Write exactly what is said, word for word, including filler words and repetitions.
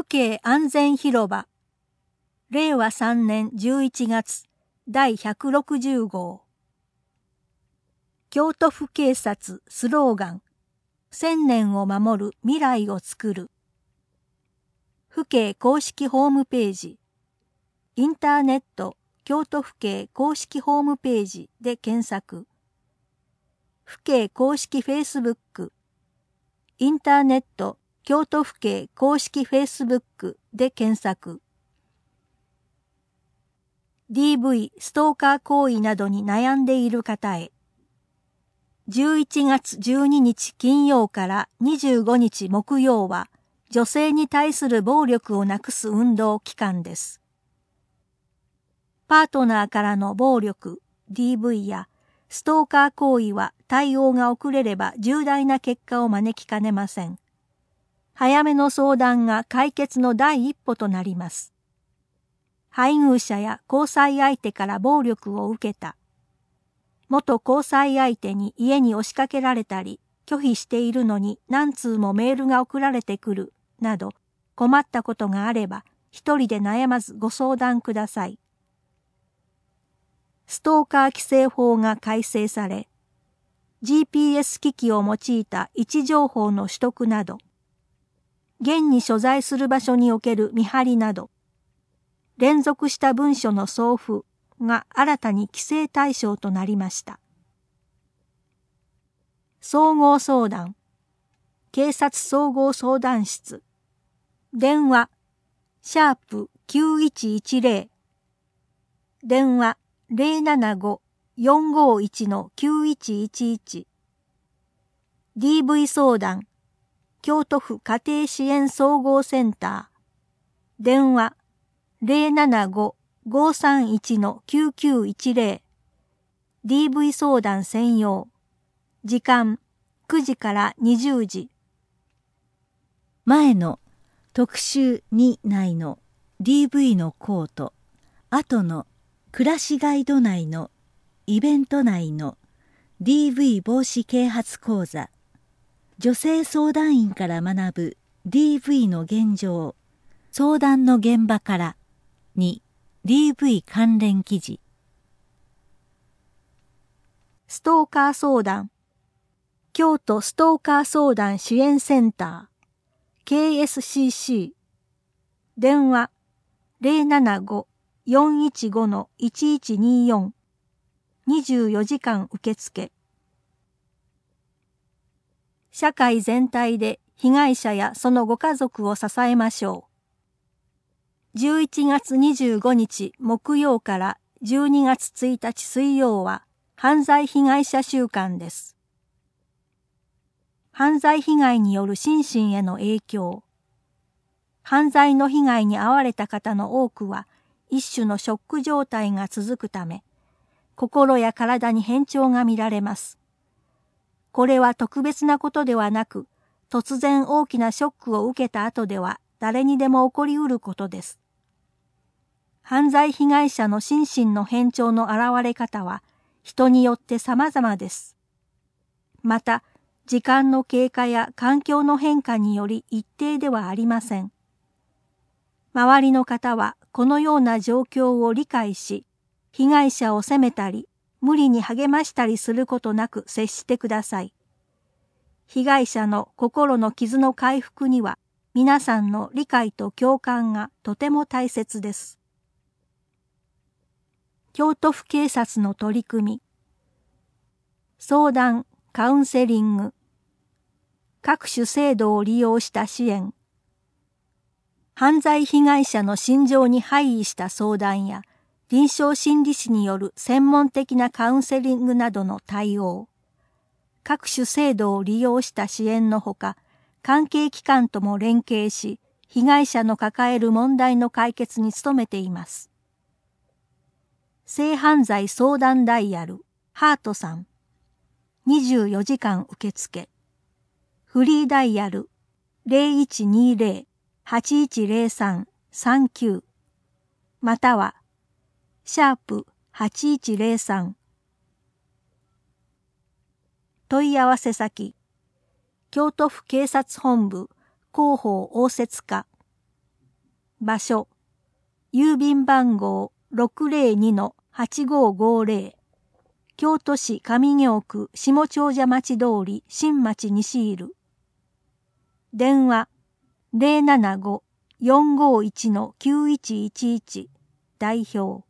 警安全広場れいわさんねんじゅういちがつだいひゃくろくじゅうごう京都府警察スローガン千年を守る未来をつくる府警公式ホームページインターネット京都府警公式ホームページで検索府警公式フェイスブックインターネット京都府警公式フェイスブックで検索 ディーブイ ストーカー行為などに悩んでいる方へじゅういちがつじゅうににち金曜からにじゅうごにち木曜は女性に対する暴力をなくす運動期間です。パートナーからの暴力 ディーブイ やストーカー行為は対応が遅れれば重大な結果を招きかねません。早めの相談が解決の第一歩となります。配偶者や交際相手から暴力を受けた。元交際相手に家に押しかけられたり、拒否しているのに何通もメールが送られてくる、など困ったことがあれば一人で悩まずご相談ください。ストーカー規制法が改正され、ジーピーエス 機器を用いた位置情報の取得など、現に所在する場所における見張りなど、連続した文書の送付が新たに規制対象となりました。総合相談、警察総合相談室、電話、シャープきゅういちいちぜろ、電話ゼロななご よんごいち きゅういちいちいち、ディーブイ 相談、京都府家庭支援総合センター、電話ゼロななご ごさんいち きゅうきゅういちぜろ、ディーブイ 相談専用、時間くじからにじゅうじ。 前の特集に内の ディーブイ のコート、後の暮らしガイド内のイベント内の ディーブイ 防止啓発講座、女性相談員から学ぶ ディーブイ の現状、相談の現場からに ディーブイ 関連記事。 ストーカー相談、京都ストーカー相談支援センター、ケーエスシーシー、電話ゼロななご よんいちご いちいちによん、にじゅうよじかん受付。社会全体で被害者やそのご家族を支えましょう。じゅういちがつにじゅうごにち木曜からじゅうにがつついたち水曜は犯罪被害者週間です。犯罪被害による心身への影響。犯罪の被害に遭われた方の多くは一種のショック状態が続くため、心や体に変調が見られます。これは特別なことではなく、突然大きなショックを受けた後では誰にでも起こりうることです。犯罪被害者の心身の変調の現れ方は人によって様々です。また、時間の経過や環境の変化により一定ではありません。周りの方はこのような状況を理解し、被害者を責めたり、無理に励ましたりすることなく接してください。被害者の心の傷の回復には、皆さんの理解と共感がとても大切です。京都府警察の取り組み、相談、カウンセリング、各種制度を利用した支援、犯罪被害者の心情に配意した相談や、臨床心理士による専門的なカウンセリングなどの対応、各種制度を利用した支援のほか、関係機関とも連携し、被害者の抱える問題の解決に努めています。性犯罪相談ダイヤル、ハートさん、にじゅうよじかん受付。フリーダイヤル、ゼロいちにゼロ はちいちゼロさん さんきゅう、または、シャープはちいちゼロさん。問い合わせ先、京都府警察本部広報応接課、 場所、郵便番号 ろくぜろにのはちごごぜろ、京都市上京区下長者町通り新町西入。電話 ゼロななご よんごいちのきゅういちいちいち 代表